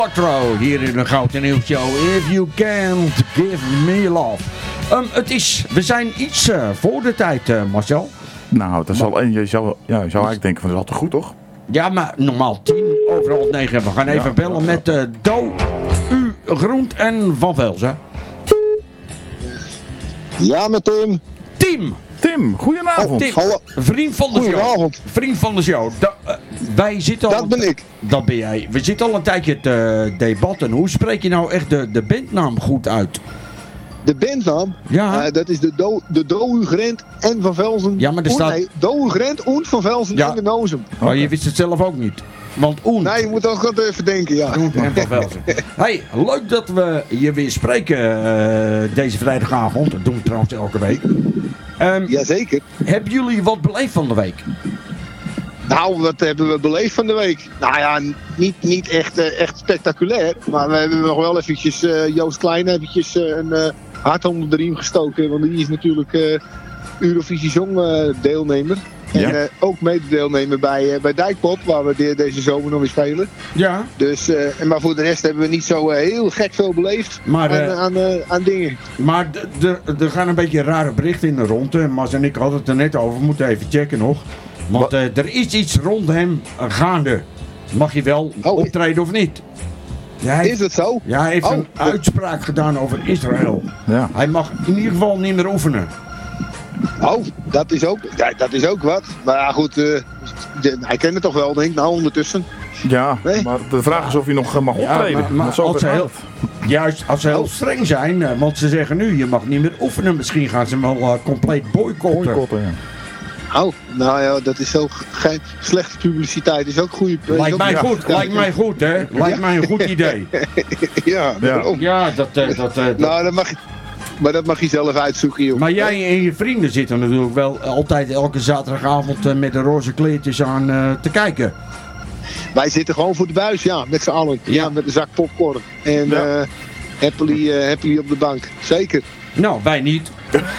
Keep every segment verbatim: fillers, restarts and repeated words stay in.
Quattro hier in de Goud en Nieuw Show. If you can't give me love. Um, het is, we zijn iets uh, voor de tijd, uh, Marcel. Nou, dat zal, en je zou, ja, je zou eigenlijk denken van dat is altijd goed, toch? Ja, maar normaal tien over half negen. We gaan even ja, bellen met uh, Do, U, Groent en Van Velzen. Ja, met Tim. Tim. Tim, goedenavond. Oh, Tim, hallo. Vriend van de show. Vriend van de show. Da, uh, wij zitten al... Dat ben ik. Dat ben jij. We zitten al een tijdje te debatten. Hoe spreek je nou echt de, de bandnaam goed uit? De bandnaam? Ja. Uh, dat is de Do, de Do Grent en Van Velzen. Ja, maar er staat... Nee, Do Grent en Van Velzen ja. en de Nozem. Maar okay. Je wist het zelf ook niet. Want Oen. Nee, je moet ook wat even denken, ja. Oen en Van Velzen. Hey, leuk dat we je weer spreken uh, deze vrijdagavond. Dat doen we trouwens elke week. Um, Jazeker. Hebben jullie wat beleefd van de week? Nou, wat hebben we beleefd van de week? Nou ja, niet, niet echt, uh, echt spectaculair. Maar we hebben nog wel eventjes uh, Joost Klein eventjes uh, een uh, hart onder de riem gestoken. Want die is natuurlijk uh, Eurovisie Song uh, deelnemer. Ja. En uh, ook mededeelnemer bij, uh, bij Dijkpop, waar we de, deze zomer nog weer spelen. Ja. Dus, uh, maar voor de rest hebben we niet zo uh, heel gek veel beleefd maar, aan, uh, aan, uh, aan dingen. Maar er gaan een beetje rare berichten in de rond. Mas en ik hadden het er net over, we moeten even checken nog. Want uh, er is iets rond hem gaande. Mag je wel oh, optreden of niet? Ja, hij, is het zo? Ja, hij heeft oh, een dat... uitspraak gedaan over Israël. Ja. Hij mag in ieder geval niet meer oefenen. Oh, dat is ook, ja, dat is ook wat. Maar ja, goed, uh, de, hij kent het toch wel, denk ik, nou ondertussen. Ja, nee? Maar de vraag is of hij nog uh, mag optreden. Ja, maar, maar als ze heel, juist als ze heel streng zijn, uh, want ze zeggen nu, je mag niet meer oefenen. Misschien gaan ze hem wel uh, compleet boycotten. boycotten ja. Oh, nou ja, dat is zo geen slechte publiciteit. Is ook goede. Lijkt mij goed, lijkt mij goed, hè? Lijkt mij een goed idee. ja, ja. ja, dat, uh, dat, uh, dat. Nou, dat mag je. Maar dat mag je zelf uitzoeken, joh. Maar jij en je vrienden zitten natuurlijk wel altijd elke zaterdagavond uh, met de roze kleedjes aan uh, te kijken. Wij zitten gewoon voor de buis, ja, met z'n allen. Ja, ja met een zak popcorn. En ja. uh, happily, uh, happily op de bank. Zeker. Nou, wij niet.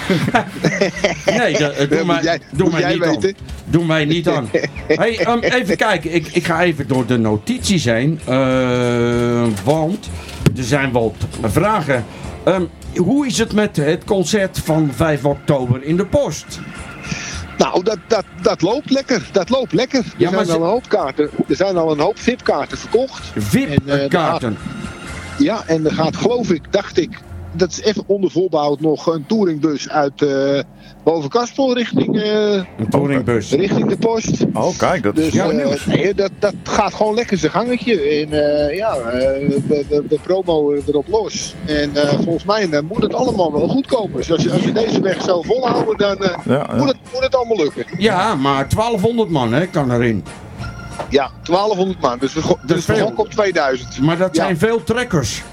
nee, dat, uh, doe ja, mij, jij, doe mij jij niet weten. aan. Doe mij niet aan. Hey, um, even kijken, ik, ik ga even door de notities heen. Uh, want er zijn wat vragen. Um, hoe is het met het concert van vijf oktober in de Post? Nou, dat, dat, dat loopt lekker. Dat loopt lekker. Er, ja, zijn, ze... al een hoop kaarten, er zijn al een hoop V I P-kaarten verkocht. V I P-kaarten? Uh, ja, en er gaat, geloof ik, dacht ik, dat is even onder voorbehoud nog een touringbus uit uh, boven Kaspel richting, uh, een touringbus. richting de Post. Oh, kijk, dat is dus, ja, uh, nieuws. Nee, dat, dat gaat gewoon lekker zijn gangetje. En uh, ja, uh, de, de, de promo erop los. En uh, volgens mij uh, moet het allemaal wel goed komen. Dus als je, als je deze weg zo volhouden, dan uh, ja, ja. Moet, het, moet het allemaal lukken. Ja, maar twaalfhonderd man hè, kan erin. Ja, twaalfhonderd man. Dus we, dus we gokken op tweeduizend. Maar dat ja. zijn veel trekkers.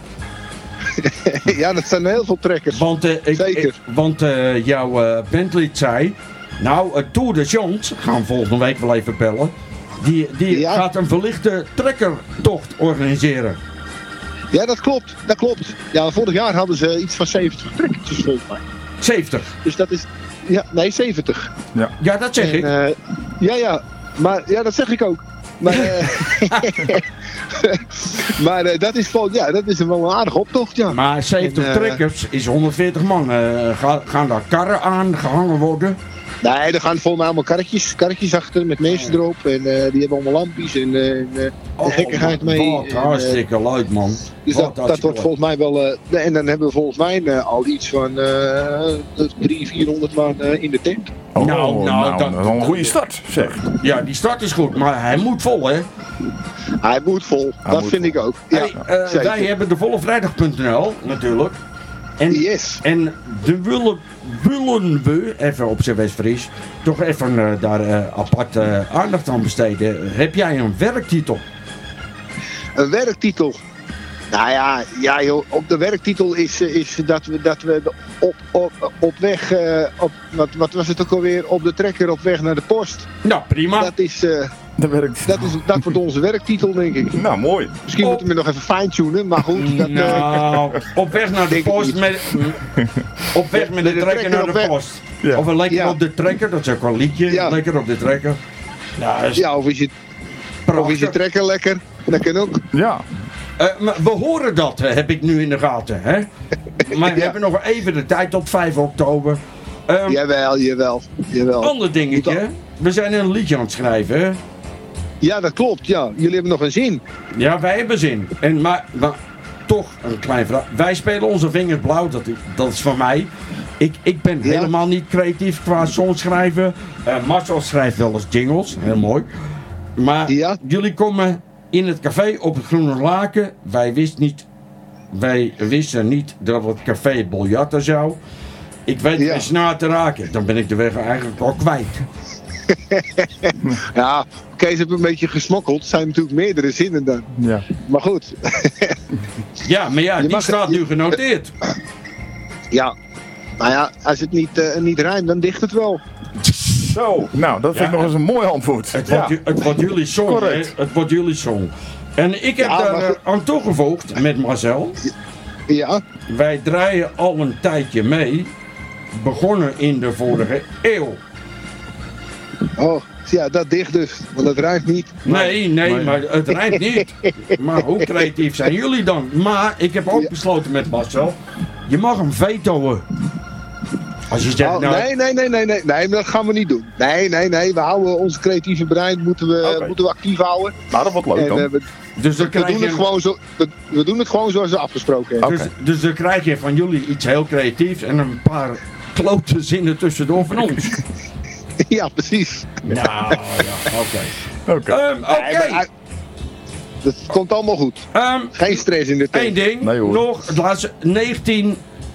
Ja, dat zijn heel veel trekkers. Want, uh, ik, Zeker. Ik, want uh, jouw uh, bandlid zei... Nou, uh, Tour de Chance, gaan we volgende week wel even bellen. Die, die ja. gaat een verlichte trekkertocht organiseren. Ja, dat klopt. Dat klopt. Ja, vorig jaar hadden ze iets van zeventig trekkertjes volgens mij. zeventig? Dus dat is... Ja, nee, zeventig. Ja, ja dat zeg en, ik. Uh, ja, ja. Maar ja, dat zeg ik ook. Maar, uh, maar uh, dat is vol, ja, dat is wel een aardige optocht, ja. Maar zeventig en, uh, trekkers is honderdveertig man. Uh, ga, gaan daar karren aan gehangen worden? Nee, er gaan volgens mij allemaal karretjes, karretjes achter met mensen erop. En uh, die hebben allemaal lampjes en, uh, en uh, oh, gekkigheid mee. Wat hartstikke uh, leuk, man. Dus dat, dat wordt volgens mij wel... Uh, en dan hebben we volgens mij uh, al iets van uh, driehonderd, vierhonderd man uh, in de tent. Oh, nou, nou, nou, nou, dat is wel een goede start, zeg. Ja, die start is goed, maar hij moet vol, hè? Hij moet vol, hij dat moet vind vol. ik ook. Ja, hey, uh, wij hebben de volle vrijdag punt n l natuurlijk. En, yes. en de willen, willen we, even op zijn West-Fries, toch even uh, daar uh, apart uh, aandacht aan besteden. Heb jij een werktitel? Een werktitel? Nou ja, ja joh, op de werktitel is, is dat we, dat we op, op, op weg, uh, op, wat, wat was het ook alweer, op de trekker op weg naar de post. Nou, prima. Dat is... Uh, Dat, is, dat wordt onze werktitel, denk ik. Nou, mooi. Misschien op... moeten we nog even fine-tunen, maar goed. Dat, nou, uh... op weg naar de post met... op weg met de, de trekker naar de weg. post. Ja. Of een lekker ja. op de trekker, dat is ook wel een liedje. Ja. Lekker op de trekker. Ja, is... ja of, is je, of is je trekker lekker? Dat kan ook. Ja. Uh, maar we horen dat, uh, heb ik nu in de gaten. Hè? Maar we Ja. hebben nog even de tijd tot vijf oktober. Um, Jawel, jawel, jawel. Ander dingetje. We zijn een liedje aan het schrijven. Hè? Ja, dat klopt, ja. Jullie hebben nog een zin. Ja, wij hebben zin. En, maar, maar toch een klein vraag. Wij spelen onze vingers blauw, dat is, dat is van mij. Ik, ik ben Ja. helemaal niet creatief qua songschrijven. Uh, Marcel schrijft wel eens jingles, heel mooi. Maar Ja. jullie komen in het café op het Groene Laken. Wij wisten niet, wij wisten niet dat het café biljarten zou. Ik weet Ja. geen snaar te raken. Dan ben ik de weg eigenlijk al kwijt. Ja, Kees heeft een beetje gesmokkeld. Er zijn natuurlijk meerdere zinnen dan. Ja. Maar goed, Ja, maar ja, Je die mag- staat nu genoteerd. ja. Nou ja, als het niet, uh, niet rijmt, dan dicht het wel. Zo. Nou, dat vind Ja. ik nog eens een mooi antwoord. Het Ja. wordt, ju- het wordt jullie song, Correct. hè? Het wordt jullie song. En ik heb Ja, daar maar eh, goed. aan toegevoegd met Marcel. Ja, Wij draaien al een tijdje mee. Begonnen in de vorige eeuw. oh, ja, dat dicht dus. Want dat rijmt niet. Nee, nee, Nee. maar het rijmt niet. Maar hoe creatief zijn jullie dan? Maar ik heb ook Ja. besloten met Marcel. Je mag hem vetoen. Als je zegt, Oh, nou, nee, nee, nee, nee, nee, nee, dat gaan we niet doen. Nee, nee, nee, we houden ons creatieve brein moeten we, Oké. moeten we actief houden. Nou, dat wordt leuk En dan. eh, we, dus dan we, krijg doen je... het gewoon zo, we, we doen het gewoon zoals we afgesproken hebben. Dus, dus dan krijg je van jullie iets heel creatiefs en een paar klote zinnen tussendoor van ons. Ja, precies. Nou, ja, oké. Oké. Ehm, Oké, Nee, maar, eh, dat komt allemaal goed. Ehm, Geen stress in de één tent. ding, Nee, hoor. nog, het laatste, negentien,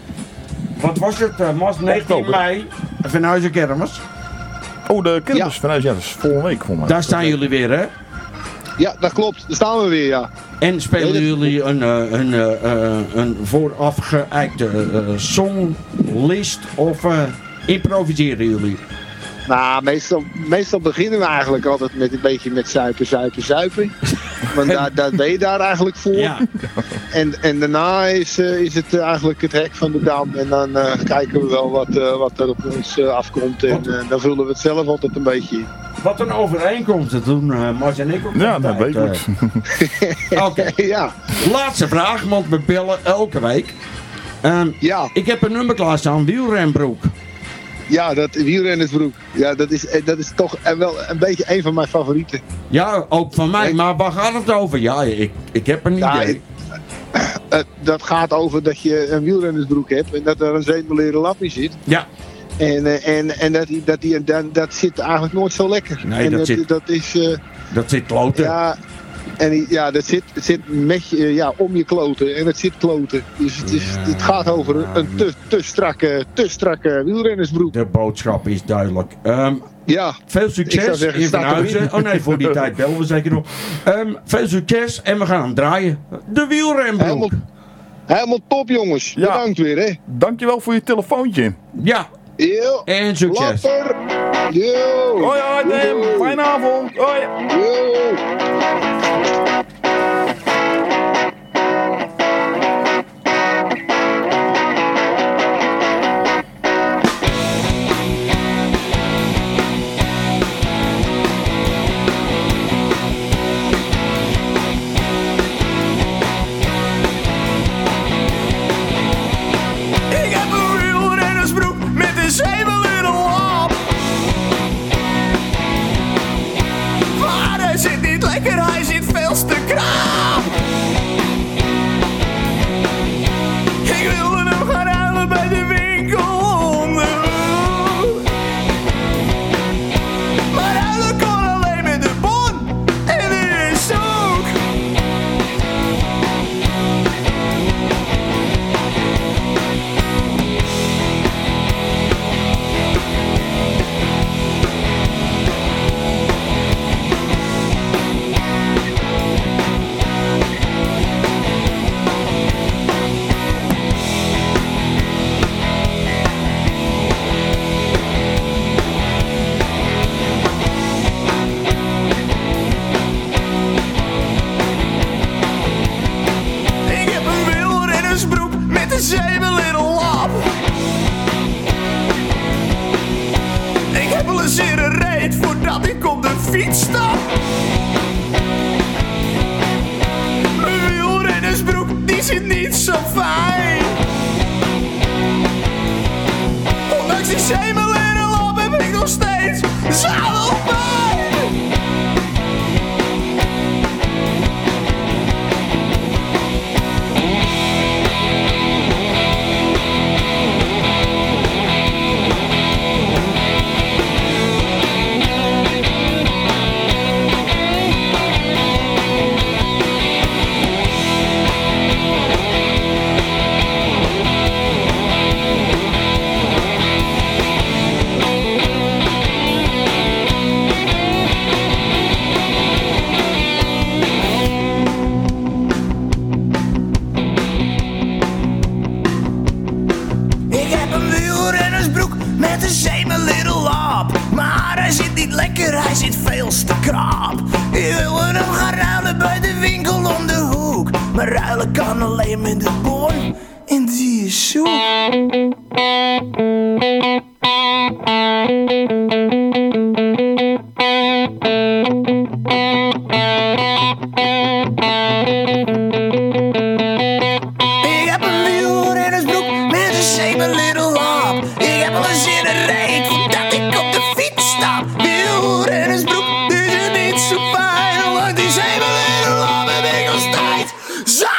wat was het, uh, Mas, negentien Oktober. mei, Venhuizen Kermis. Oh, de kermis Ja. vanuit, ja, dat is volgende week voor mij. Daar staan jullie weer, hè? Ja, dat klopt. Daar staan we weer, ja. En spelen Nee, dat- jullie een, uh, een, uh, uh, een vooraf geëikte uh, songlist of uh, improviseren jullie? Nou, meestal, meestal beginnen we eigenlijk altijd met een beetje met zuipen, zuipen, zuipen. Want daar, daar ben je daar eigenlijk voor. Ja, En, en daarna is, uh, is het uh, eigenlijk het hek van de dam. En dan uh, kijken we wel wat, uh, wat er op ons uh, afkomt. En uh, dan vullen we het zelf altijd een beetje in. wat een overeenkomst, dat doen uh, Mars en ik ook Ja, altijd, dat weet uh. ik. Oké, Ja, laatste vraag, want we bellen elke week. Ehm, ja, ik heb een nummer klaarstaan, Wielrenbroek. ja, dat wielrennersbroek. Ja, dat is, eh, dat is toch eh, wel een beetje een van mijn favorieten. Ja, ook van mij, Nee. maar waar gaat het over? Ja, ik, ik heb een Ja, idee. Uh, dat gaat over dat je een wielrennersbroek hebt en dat er een zeemeleren lap in zit. Ja, En, uh, en, en dat, die, dat, die, dat, dat zit eigenlijk nooit zo lekker. Nee, en dat dat, zit- dat is... Uh, dat zit kloten. ja, en die- ja, dat zit, het zit met je, ja, om je kloten en het zit kloten. Dus het, is, Ja. het gaat over een, een te, te, strakke, te strakke wielrennersbroek. De boodschap is duidelijk. Ehm, Ja, veel Ik zou succes zeggen, in staat Venhuizen. erin. Oh nee, voor die tijd bellen we zeker nog. Ehm, veel succes en we gaan hem draaien. De wielrenbroek. helemaal, helemaal top jongens. Ja. Bedankt weer hè. Dankjewel voor je telefoontje. Ja, Yo, en succes. lapper. Yo. Hoi, hoi, Tim. Fijne avond. Hoi. Yo. Ik heb een wielrennersbroek met een zeebel in een lap. Maar hij zit niet lekker, hij zit veel te krap. Ik wilde hem gaan ruilen bij de winkel om de hoek. Maar ruilen kon alleen met de bon en weer is zoek. Ik heb een wielrennersbroek met een zeebel in een lap. Ik heb wel een zere reet voordat ik op de fiets stap. Mijn wielrennersbroek is het niet zo fijn. Ondanks die zemel en een lap heb ik nog steeds zadelpijn. Met een same little lap. Maar hij zit niet lekker, hij zit veel te krap. Ik wil hem gaan ruilen bij de winkel om de hoek. Maar ruilen kan alleen met de bon en die is zoek. Ik heb een wielhoer in een broek met een same little lap. Ik heb al een zin in reet voordat ik op de fiets stap. Wielhoer in een broek, dit is niet zo fijn. Want die same little lap heb ik nog steeds. Zo